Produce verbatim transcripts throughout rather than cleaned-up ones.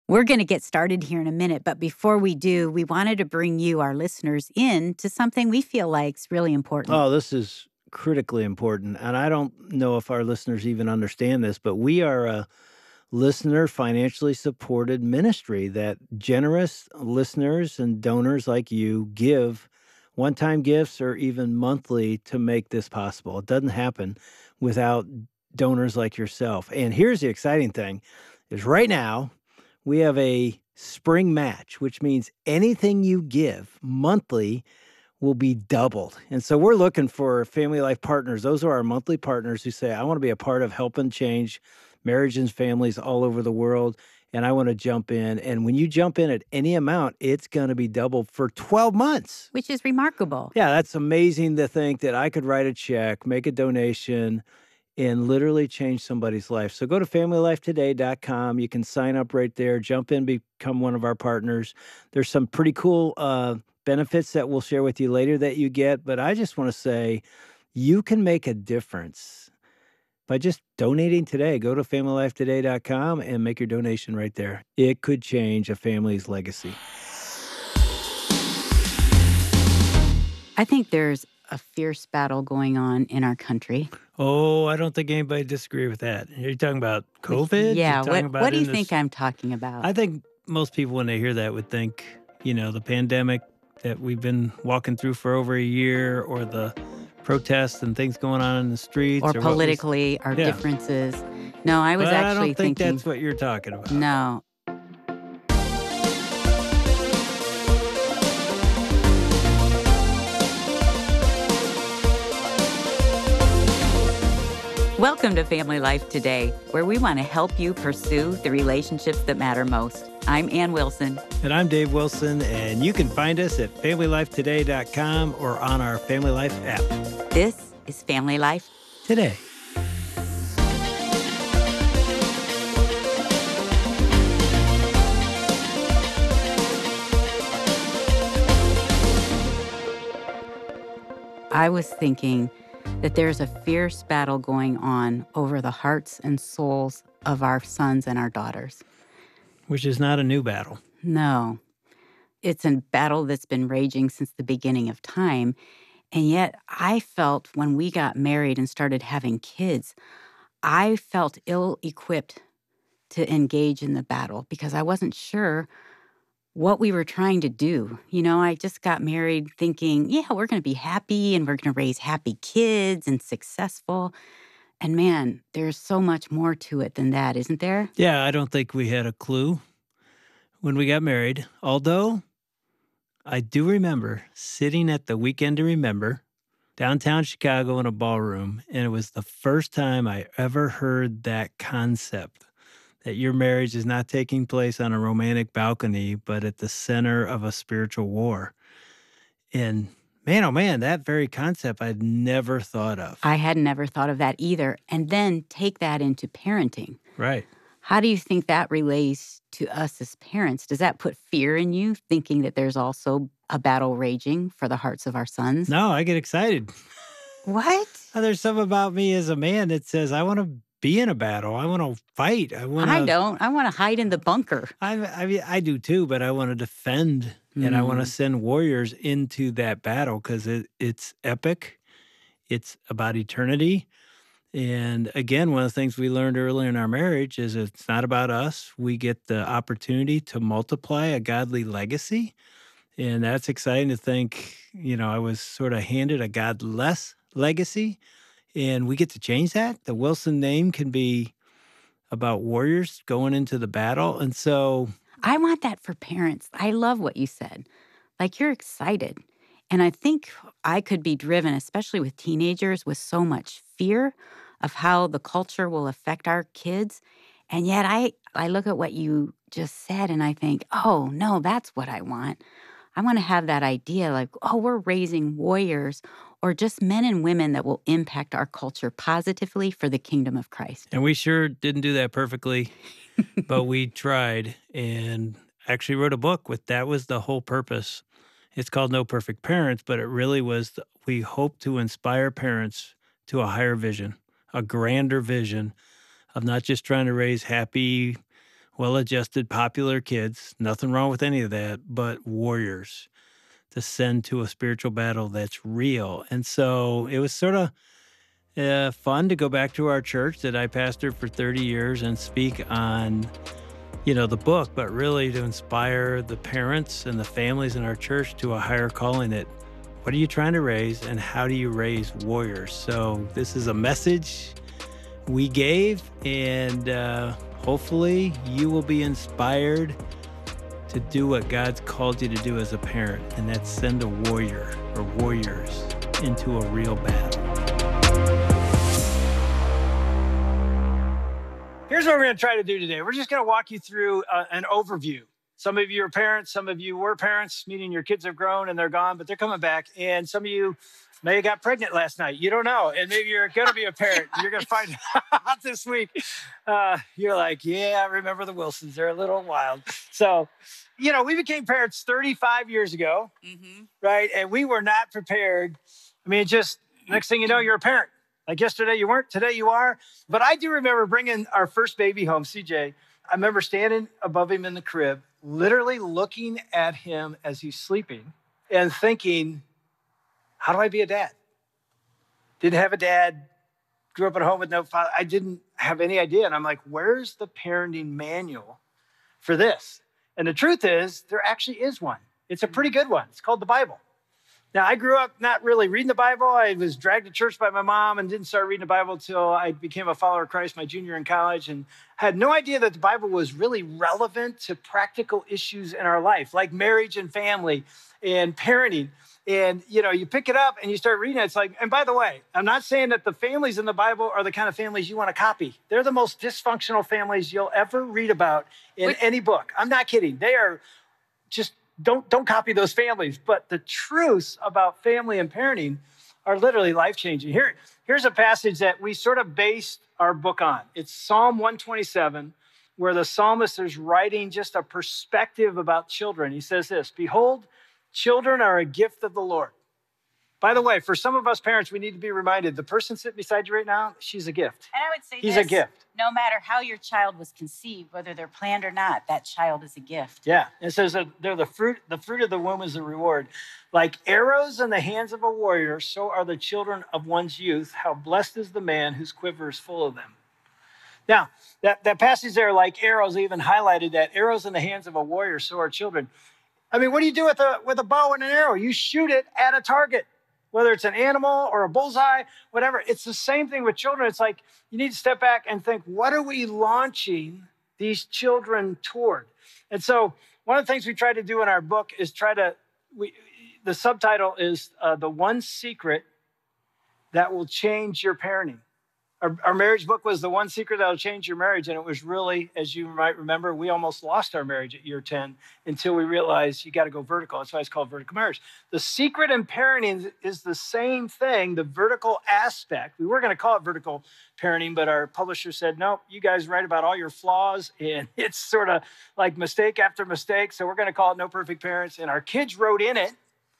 We're going to get started here in a minute, but before we do, we wanted to bring you, our listeners, in to something we feel like is really important. Oh, this is critically important. And I don't know if our listeners even understand this, but we are a listener financially supported ministry that generous listeners and donors like you give one-time gifts or even monthly to make this possible. It doesn't happen without donors like yourself. And here's the exciting thing is right now we have a spring match, which means anything you give monthly will be doubled. And so we're looking for Family Life partners. Those are our monthly partners who say, I want to be a part of helping change marriages and families all over the world. And I want to jump in. And when you jump in at any amount, it's going to be doubled for twelve months. Which is remarkable. Yeah, that's amazing to think that I could write a check, make a donation, and literally change somebody's life. So go to family life today dot com. You can sign up right there, jump in, become one of our partners. There's some pretty cool uh, benefits that we'll share with you later that you get. But I just want to say you can make a difference by just donating today. Go to family life today dot com and make your donation right there. It could change a family's legacy. I think there's a fierce battle going on in our country. Oh, I don't think anybody disagree with that. Are you talking about COVID? Yeah. You're What, about what do you this... think I'm talking about? I think most people, when they hear that, would think, you know, the pandemic that we've been walking through for over a year, or the protests and things going on in the streets. Or, or politically, was, our yeah. differences. No, I was but actually I don't think thinking... that's what you're talking about. No. Welcome to Family Life Today, where we want to help you pursue the relationships that matter most. I'm Ann Wilson. And I'm Dave Wilson, and you can find us at family life today dot com or on our Family Life app. This is Family Life Today. I was thinking that there's a fierce battle going on over the hearts and souls of our sons and our daughters. Which is not a new battle. No. It's a battle that's been raging since the beginning of time. And yet I felt when we got married and started having kids, I felt ill-equipped to engage in the battle because I wasn't sure what we were trying to do. You know, I just got married thinking, yeah, we're going to be happy and we're going to raise happy kids and successful. And man, there's so much more to it than that, isn't there? Yeah, I don't think we had a clue when we got married. Although I do remember sitting at the Weekend to Remember downtown Chicago in a ballroom, and it was the first time I ever heard that concept that your marriage is not taking place on a romantic balcony, but at the center of a spiritual war. And man, oh man, that very concept I'd never thought of. I had never thought of that either. And then take that into parenting. Right. How do you think that relates to us as parents? Does that put fear in you, thinking that there's also a battle raging for the hearts of our sons? No, I get excited. What? There's something about me as a man that says, I want to be in a battle. I want to fight. I want. I don't. I want to hide in the bunker. I, I mean, I do too, but I want to defend mm. and I want to send warriors into that battle because it, it's epic. It's about eternity. And again, one of the things we learned early in our marriage is it's not about us. We get the opportunity to multiply a godly legacy. And that's exciting to think, you know, I was sort of handed a godless legacy. And we get to change that. The Wilson name can be about warriors going into the battle. And so I want that for parents. I love what you said. Like, you're excited. And I think I could be driven, especially with teenagers, with so much fear of how the culture will affect our kids. And yet I, I look at what you just said and I think, oh, no, that's what I want. I want to have that idea like, oh, we're raising warriors or just men and women that will impact our culture positively for the kingdom of Christ. And we sure didn't do that perfectly, but we tried and actually wrote a book with that was the whole purpose. It's called No Perfect Parents, but it really was, the, we hope to inspire parents to a higher vision, a grander vision of not just trying to raise happy well-adjusted, popular kids, nothing wrong with any of that, but warriors to send to a spiritual battle that's real. And so it was sort of uh, fun to go back to our church that I pastored for thirty years and speak on, you know, the book, but really to inspire the parents and the families in our church to a higher calling that what are you trying to raise and how do you raise warriors? So this is a message we gave, and uh, hopefully you will be inspired to do what God's called you to do as a parent, and that's send a warrior or warriors into a real battle. Here's what we're going to try to do today. We're just going to walk you through uh, an overview. Some of you are parents, some of you were parents, meaning your kids have grown and they're gone, but they're coming back. And some of you may have got pregnant last night. You don't know. And maybe you're going to be a parent. You're going to find out this week. Uh, you're like, yeah, I remember the Wilsons. They're a little wild. So, you know, we became parents thirty-five years ago, mm-hmm. right? And we were not prepared. I mean, just next thing you know, you're a parent. Like yesterday you weren't, today you are. But I do remember bringing our first baby home, C J. I remember standing above him in the crib, literally looking at him as he's sleeping and thinking, how do I be a dad? Didn't have a dad, grew up at home with no father. I didn't have any idea. And I'm like, where's the parenting manual for this? And the truth is, there actually is one. It's a pretty good one. It's called the Bible. Now, I grew up not really reading the Bible. I was dragged to church by my mom and didn't start reading the Bible until I became a follower of Christ my junior in college, and had no idea that the Bible was really relevant to practical issues in our life, like marriage and family and parenting. And, you know, you pick it up and you start reading it. It's like, and by the way, I'm not saying that the families in the Bible are the kind of families you want to copy. They're the most dysfunctional families you'll ever read about in Wait. any book. I'm not kidding. They are just Don't, don't copy those families. But the truths about family and parenting are literally life-changing. Here, here's a passage that we sort of based our book on. It's Psalm one twenty-seven, where the psalmist is writing just a perspective about children. He says this, "Behold, children are a gift of the Lord." By the way, for some of us parents, we need to be reminded, the person sitting beside you right now, she's a gift. And I would say He's this, a gift. No matter how your child was conceived, whether they're planned or not, that child is a gift. Yeah, it says that they're the fruit, the fruit of the womb is the reward. Like arrows in the hands of a warrior, so are the children of one's youth. How blessed is the man whose quiver is full of them. Now, that, that passage there, like arrows, even highlighted that arrows in the hands of a warrior, so are children. I mean, what do you do with a, with a bow and an arrow? You shoot it at a target. Whether it's an animal or a bullseye, whatever, it's the same thing with children. It's like you need to step back and think, what are we launching these children toward? And so one of the things we try to do in our book is try to, we, the subtitle is uh, The One Secret That Will Change Your Parenting. Our, our marriage book was The One Secret That Will Change Your Marriage. And it was really, as you might remember, we almost lost our marriage at year ten until we realized you got to go vertical. That's why it's called vertical marriage. The secret in parenting is the same thing, the vertical aspect. We were going to call it vertical parenting, but our publisher said, no, you guys write about all your flaws. And it's sort of like mistake after mistake. So we're going to call it No Perfect Parents. And our kids wrote in it.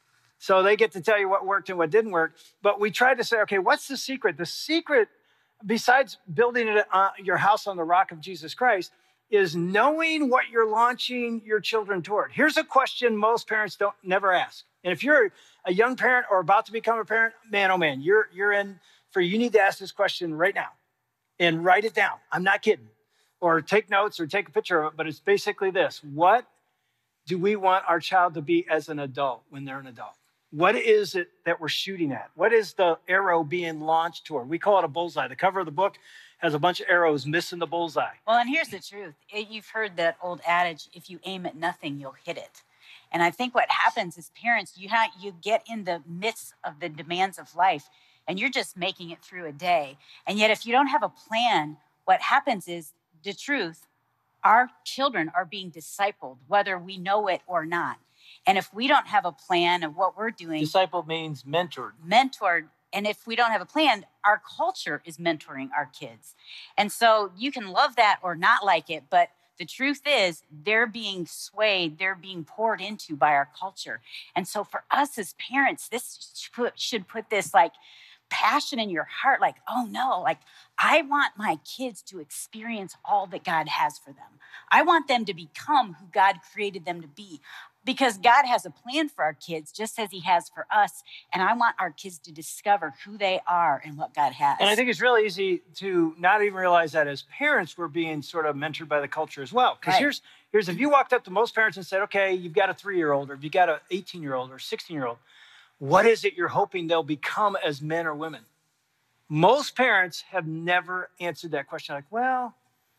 So they get to tell you what worked and what didn't work. But we tried to say, okay, what's the secret? The secret, besides building it, uh, your house on the rock of Jesus Christ, is knowing what you're launching your children toward. Here's a question most parents don't never ask. And if you're a young parent or about to become a parent, man, oh man, you're you're in for, you need to ask this question right now and write it down. I'm not kidding. Or take notes or take a picture of it, but it's basically this. What do we want our child to be as an adult when they're an adult? What is it that we're shooting at? What is the arrow being launched toward? We call it a bullseye. The cover of the book has a bunch of arrows missing the bullseye. Well, and here's the truth. You've heard that old adage, if you aim at nothing, you'll hit it. And I think what happens is parents, you have, you get in the midst of the demands of life, and you're just making it through a day. And yet, if you don't have a plan, what happens is, the truth, our children are being discipled, whether we know it or not. And if we don't have a plan of what we're doing... Disciple means mentored. Mentored. And if we don't have a plan, our culture is mentoring our kids. And so you can love that or not like it, but the truth is they're being swayed, they're being poured into by our culture. And so for us as parents, this should put, should put this like passion in your heart, like, oh no, like I want my kids to experience all that God has for them. I want them to become who God created them to be, because God has a plan for our kids just as he has for us. And I want our kids to discover who they are and what God has. And I think it's really easy to not even realize that as parents, we're being sort of mentored by the culture as well. Because Right. here's, here's if you walked up to most parents and said, okay, you've got a three-year-old, or if you've got an eighteen-year-old or sixteen-year-old, what is it you're hoping they'll become as men or women? Most parents have never answered that question. Like, well,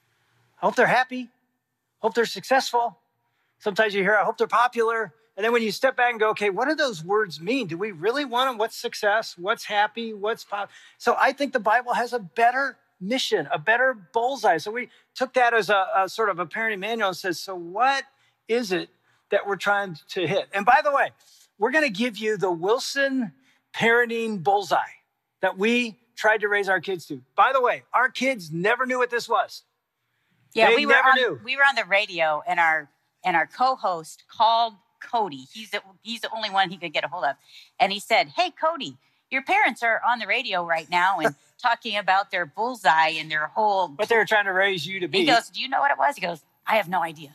I hope they're happy. Hope they're successful. Sometimes you hear, I hope they're popular. And then when you step back and go, okay, what do those words mean? Do we really want them? What's success? What's happy? What's pop? So I think the Bible has a better mission, a better bullseye. So we took that as a, a sort of a parenting manual and says, so what is it that we're trying to hit? And by the way, we're going to give you the Wilson parenting bullseye that we tried to raise our kids to. By the way, our kids never knew what this was. Yeah, They we were never on, knew. we were on the radio, and our and our co-host called Cody. He's the, he's the only one he could get a hold of, and he said, "Hey, Cody, your parents are on the radio right now and talking about their bullseye and their whole." What they were trying to raise you to be. He goes, "Do you know what it was?" He goes, "I have no idea."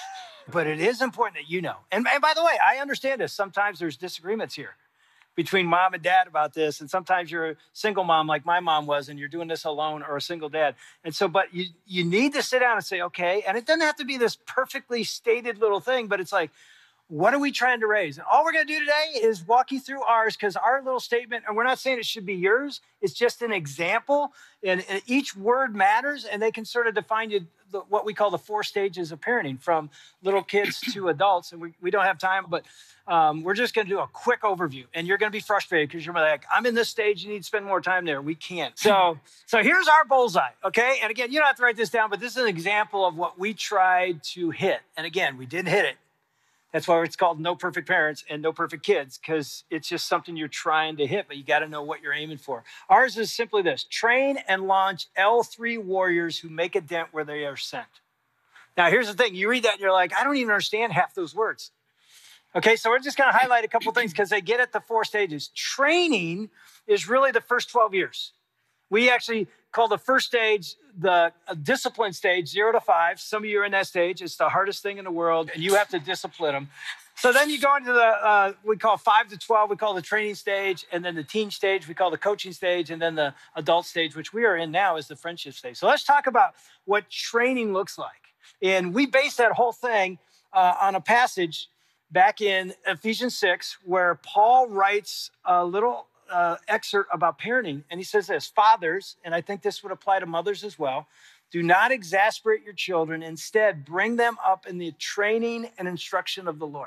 But it is important that you know. And, and by the way, I understand this. Sometimes there's disagreements here between mom and dad about this. And sometimes you're a single mom like my mom was, and you're doing this alone, or a single dad. And so, but you, you need to sit down and say, okay, and it doesn't have to be this perfectly stated little thing, but it's like, what are we trying to raise? And all we're going to do today is walk you through ours, because our little statement, and we're not saying it should be yours, it's just an example. And, and each word matters, and they can sort of define you the, what we call the four stages of parenting, from little kids to adults. And we, we don't have time, but um, we're just going to do a quick overview. And you're going to be frustrated because you're like, I'm in this stage, you need to spend more time there. We can't. So, so here's our bullseye, okay? And again, you don't have to write this down, but this is an example of what we tried to hit. And again, we didn't hit it. That's why it's called No Perfect Parents and No Perfect Kids, because it's just something you're trying to hit, but you got to know what you're aiming for. Ours is simply this: train and launch L three warriors who make a dent where they are sent. Now, here's the thing. You read that and you're like, I don't even understand half those words. Okay, so we're just going to highlight a couple things because they get at the four stages. Training is really the first twelve years. We actually call the first stage the discipline stage, zero to five. Some of you are in that stage. It's the hardest thing in the world, and you have to discipline them. So then you go into the, uh, we call five to twelve, we call the training stage, and then the teen stage, we call the coaching stage, and then the adult stage, which we are in now, is the friendship stage. So let's talk about what training looks like. And we base that whole thing uh, on a passage back in Ephesians six, where Paul writes a little Uh, excerpt about parenting. And he says this: fathers, and I think this would apply to mothers as well, do not exasperate your children. Instead, bring them up in the training and instruction of the Lord.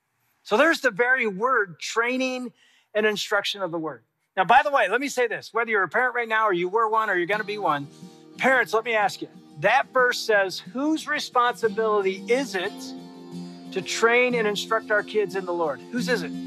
So there's the very word, training and instruction of the word. Now, by the way, let me say this: whether you're a parent right now, or you were one, or you're going to be one, parents, let me ask you, that verse says, whose responsibility is it to train and instruct our kids in the Lord? Whose is it?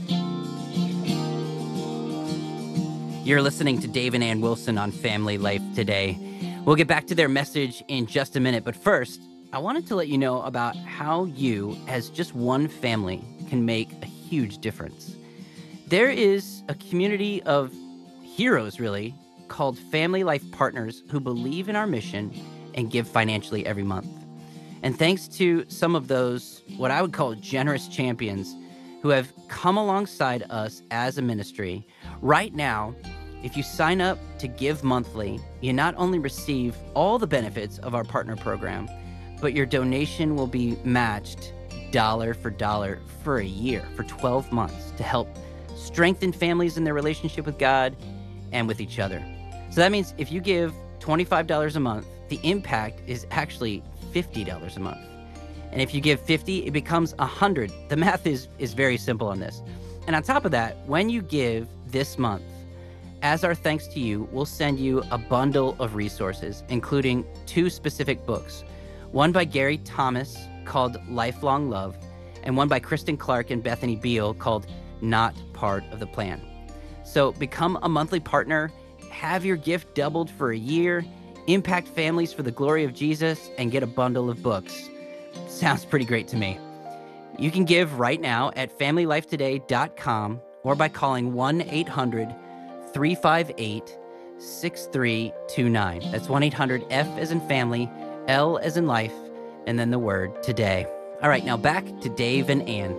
You're listening to Dave and Ann Wilson on Family Life Today. We'll get back to their message in just a minute, but first, I wanted to let you know about how you, as just one family, can make a huge difference. There is a community of heroes, really, called Family Life Partners, who believe in our mission and give financially every month. And thanks to some of those, what I would call generous champions, who have come alongside us as a ministry, right now, if you sign up to give monthly, you not only receive all the benefits of our partner program, but your donation will be matched dollar for dollar for a year, for twelve months, to help strengthen families in their relationship with God and with each other. So that means if you give twenty-five dollars a month, the impact is actually fifty dollars a month. And if you give fifty, it becomes one hundred. The math is, is very simple on this. And on top of that, when you give this month, as our thanks to you, we'll send you a bundle of resources, including two specific books, one by Gary Thomas called Lifelong Love, and one by Kristen Clark and Bethany Beal called Not Part of the Plan. So become a monthly partner, have your gift doubled for a year, impact families for the glory of Jesus, and get a bundle of books. Sounds pretty great to me. You can give right now at family life today dot com or by calling one eight hundred three five eight, six three two nine. That's one eight hundred F as in family, L as in life, and then the word today. All right, now back to Dave and Ann.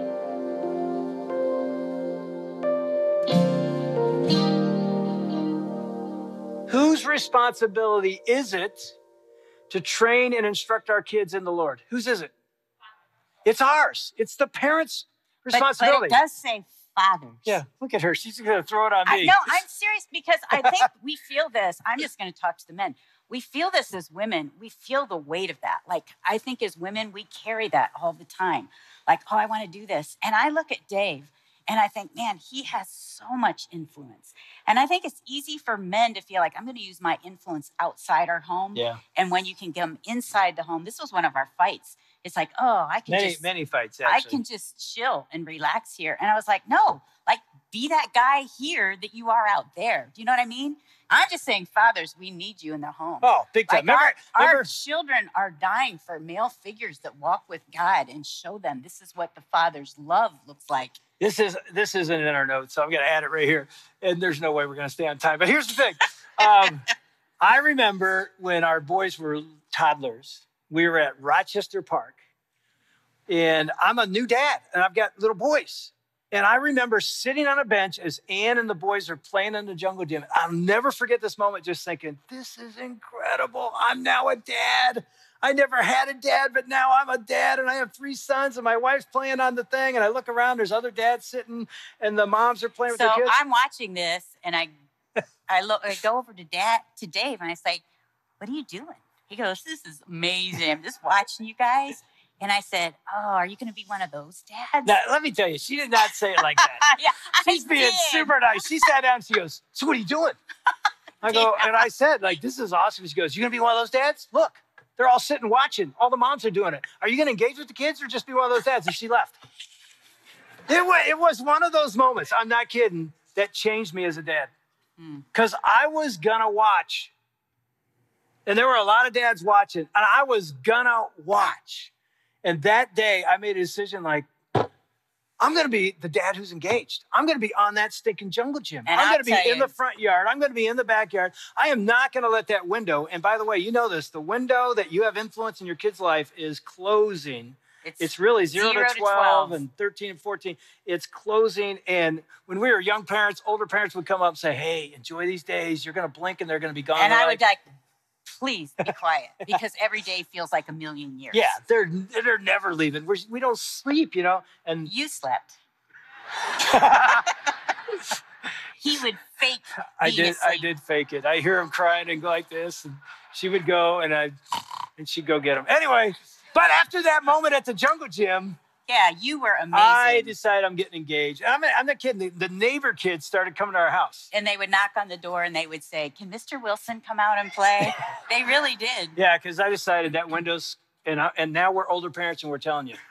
Whose responsibility is it to train and instruct our kids in the Lord? Whose is it? It's ours. It's the parents' responsibility. But, but it does say fathers. Yeah, look at her. She's going to throw it on I, me. no, I'm serious because I think we feel this. I'm just going to talk to the men. We feel this as women. We feel the weight of that. Like, I think as women, we carry that all the time. Like, oh, I want to do this. And I look at Dave and I think, man, he has so much influence. And I think it's easy for men to feel like I'm going to use my influence outside our home. Yeah. And when you can get them inside the home, this was one of our fights. It's like, oh, I can Many, just, many fights, actually. I can just chill and relax here. And I was like, no, like be that guy here that you are out there. Do you know what I mean? I'm just saying, fathers, we need you in the home. Oh, big time. Like Remember, our, remember, our children are dying for male figures that walk with God and show them this is what the Father's love looks like. This is this isn't in our notes, so I'm going to add it right here. And there's no way we're going to stay on time. But here's the thing. Um, I remember when our boys were toddlers, we were at Rochester Park. And I'm a new dad, and I've got little boys. And I remember sitting on a bench as Ann and the boys are playing in the jungle gym. I'll never forget this moment, just thinking, this is incredible. I'm now a dad. I never had a dad, but now I'm a dad, and I have three sons, and my wife's playing on the thing. And I look around, there's other dads sitting, and the moms are playing So with their kids. I'm watching this, and I, I look, I go over to Dad, to Dave, and I say, "What are you doing?" He goes, "This is amazing. I'm just watching you guys." And I said, "Oh, are you going to be one of those dads?" Now, let me tell you, she did not say it like that. Yeah, She's I being did. super nice. She sat down and she goes, "So what are you doing?" I go, and I said, like, "This is awesome." She goes, "You going to be one of those dads? Look, they're all sitting watching. All the moms are doing it. Are you going to engage with the kids or just be one of those dads?" And she left. It was, it was one of those moments, I'm not kidding, that changed me as a dad. Because I was going to watch. And there were a lot of dads watching, and I was going to watch. And that day, I made a decision like, I'm going to be the dad who's engaged. I'm going to be on that stinking jungle gym. And I'm I'll going to be tell in you- the front yard. I'm going to be in the backyard. I am not going to let that window. And by the way, you know this, the window that you have influence in your kid's life is closing. It's, It's really zero, zero to to twelve, twelve. and thirteen and fourteen. It's closing. And when we were young parents, older parents would come up and say, "Hey, enjoy these days. You're going to blink and they're going to be gone." and They're I like, would like, please be quiet because every day feels like a million years. yeah, they're, they're never leaving. We're, we don't sleep, you know? And You slept. He would fake. I being did. I asleep. did fake it. I hear him crying and go like this, and she would go, and I, and she'd go get him. Anyway, but after that moment at the jungle gym, Yeah, you were amazing. I decided I'm getting engaged. And I'm, I'm not kidding. The, the neighbor kids started coming to our house. and they would knock on the door and they would say, "Can Mister Wilson come out and play?" They really did. Yeah, because I decided that window's, and I, and now we're older parents, and we're telling you,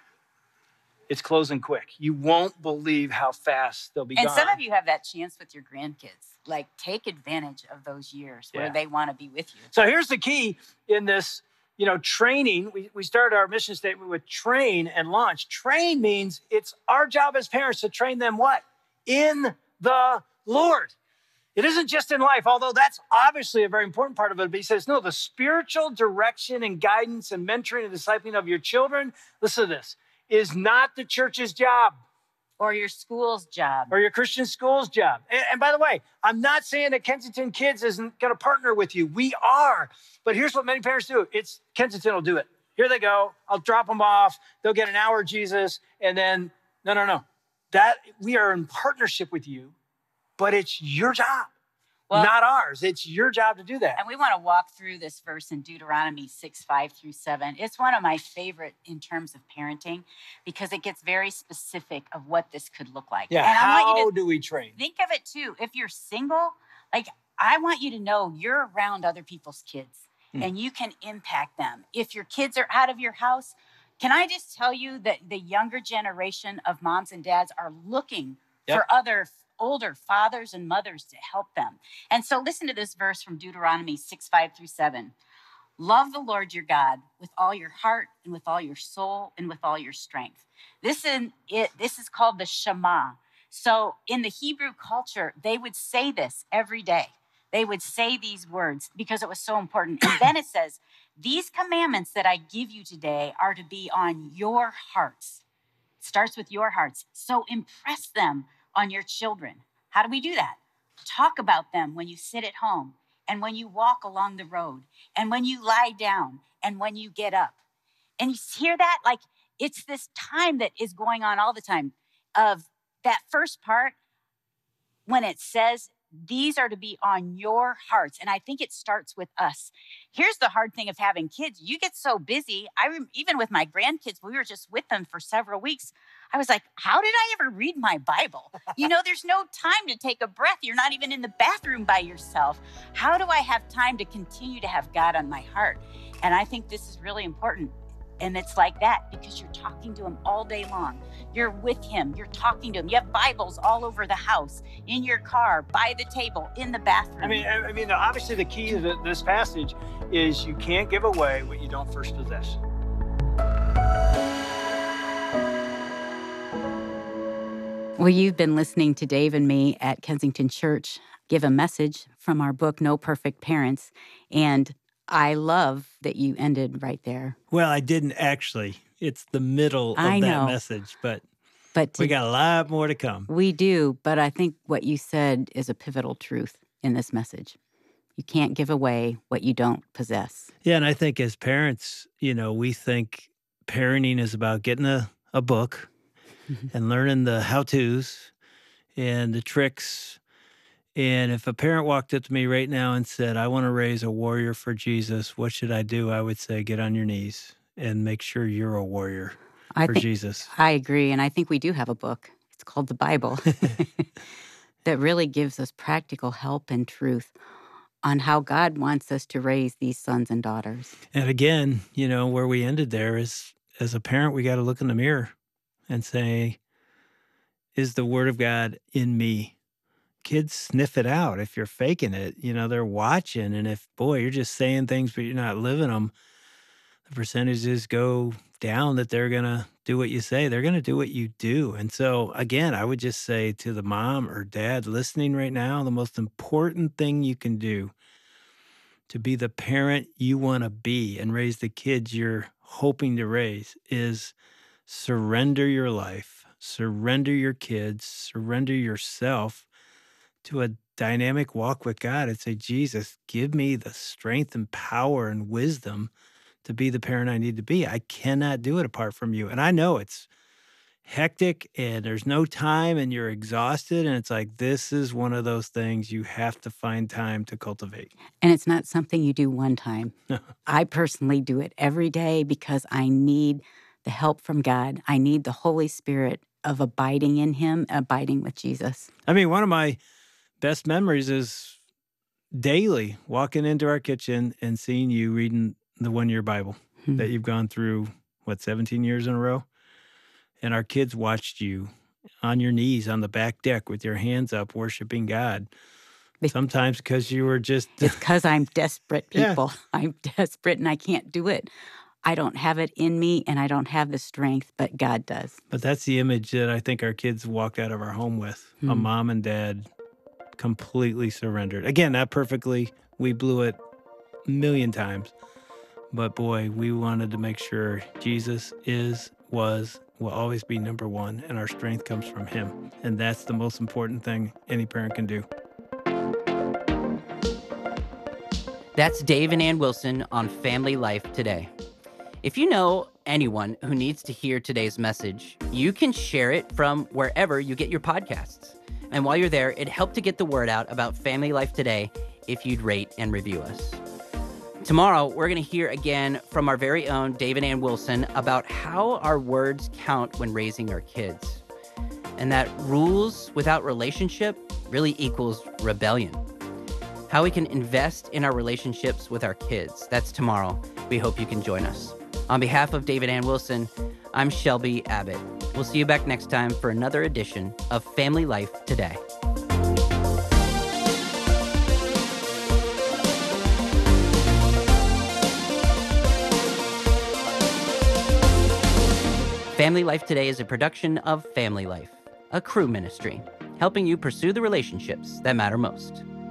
it's closing quick. You won't believe how fast they'll be And gone. some of you have that chance with your grandkids. Like, take advantage of those years where Yeah. they want to be with you. So here's the key in this, you know, training. We, we started our mission statement with train and launch. Train means it's our job as parents to train them what? In the Lord. It isn't just in life, although that's obviously a very important part of it. But he says, no, the spiritual direction and guidance and mentoring and discipling of your children, listen to this, is not the church's job Or your school's job. or your Christian school's job. And, and by the way, I'm not saying that Kensington Kids isn't going to partner with you. We are. But here's what many parents do. It's Kensington will do it. Here they go. I'll drop them off. They'll get an hour of Jesus. And then, no, no, no. That we are in partnership with you, but it's your job, Well- not ours. It's your job to do that. And we want to walk through this verse in Deuteronomy six, five through seven. It's one of my favorite in terms of parenting because it gets very specific of what this could look like. Yeah. And I want How you to do we train? think of it too. If you're single, like I want you to know you're around other people's kids Mm. and you can impact them. If your kids are out of your house, can I just tell you that the younger generation of moms and dads are looking Yep. for other older fathers and mothers to help them. And so listen to this verse from Deuteronomy six, five through seven. Love the Lord your God with all your heart and with all your soul and with all your strength. This, in, it, this is called the Shema. So in the Hebrew culture, they would say this every day. They would say these words because it was so important. And then it says, these commandments that I give you today are to be on your hearts. It starts with your hearts. So impress them on your children. How do we do that? Talk about them when you sit at home and when you walk along the road and when you lie down and when you get up. And you hear that? Like, it's this time that is going on all the time of that first part when it says, these are to be on your hearts. And I think it starts with us. Here's the hard thing of having kids. You get so busy. I rem- even with my grandkids, we were just with them for several weeks. I was like, how did I ever read my Bible? You know, there's no time to take a breath. You're not even in the bathroom by yourself. How do I have time to continue to have God on my heart? And I think this is really important. And it's like that because you're talking to him all day long. You're with him. You're talking to him. You have Bibles all over the house, in your car, by the table, in the bathroom. I mean, I mean, obviously the key to the, this passage is you can't give away what you don't first possess. Well, you've been listening to Dave and me at Kensington Church give a message from our book, No Perfect Parents. And I love that you ended right there. Well, I didn't actually. It's the middle of I that know. message, but But to, we got a lot more to come. we do, but I think what you said is a pivotal truth in this message. You can't give away what you don't possess. Yeah, and I think as parents, you know, we think parenting is about getting a, a book and learning the how-tos and the tricks. And if a parent walked up to me right now and said, I want to raise a warrior for Jesus, what should I do? I would say, get on your knees and make sure you're a warrior I for think Jesus. I agree, and I think we do have a book. It's called the Bible that really gives us practical help and truth on how God wants us to raise these sons and daughters. And again, you know, where we ended there is, as a parent, we got to look in the mirror and say, is the word of God in me? Kids sniff it out if you're faking it. You know, they're watching. And if, boy, you're just saying things, but you're not living them, the percentages go down that they're going to do what you say. They're going to do what you do. And so, again, I would just say to the mom or dad listening right now, the most important thing you can do to be the parent you want to be and raise the kids you're hoping to raise is surrender your life, surrender your kids, surrender yourself to a dynamic walk with God and say, Jesus, give me the strength and power and wisdom to be the parent I need to be. I cannot do it apart from you. And I know it's hectic and there's no time and you're exhausted. And it's like, this is one of those things you have to find time to cultivate. And it's not something you do one time. I personally do it every day because I need the help from God. I need the Holy Spirit of abiding in him, abiding with Jesus. I mean, one of my best memories is daily walking into our kitchen and seeing you reading the one-year Bible Hmm. that you've gone through, what, seventeen years in a row? And our kids watched you on your knees on the back deck with your hands up, worshiping God. Be- Sometimes because you were just, It's because I'm desperate, Yeah. people. I'm desperate and I can't do it. I don't have it in me and I don't have the strength, but God does. but that's the image that I think our kids walked out of our home with. A Hmm. mom and dad completely surrendered. Again, not perfectly. We blew it a million times. But boy, we wanted to make sure Jesus is, was, will always be number one, and our strength comes from him. And that's the most important thing any parent can do. That's Dave and Ann Wilson on Family Life Today. If you know anyone who needs to hear today's message, you can share it from wherever you get your podcasts. And while you're there, it'd help to get the word out about Family Life Today if you'd rate and review us. Tomorrow, we're going to hear again from our very own Dave and Ann Wilson about how our words count when raising our kids. And that rules without relationship really equals rebellion. How we can invest in our relationships with our kids. That's tomorrow. We hope you can join us. On behalf of Dave and Ann Wilson, I'm Shelby Abbott. We'll see you back next time for another edition of Family Life Today. Family Life Today is a production of Family Life. a Crew ministry, helping you pursue the relationships that matter most.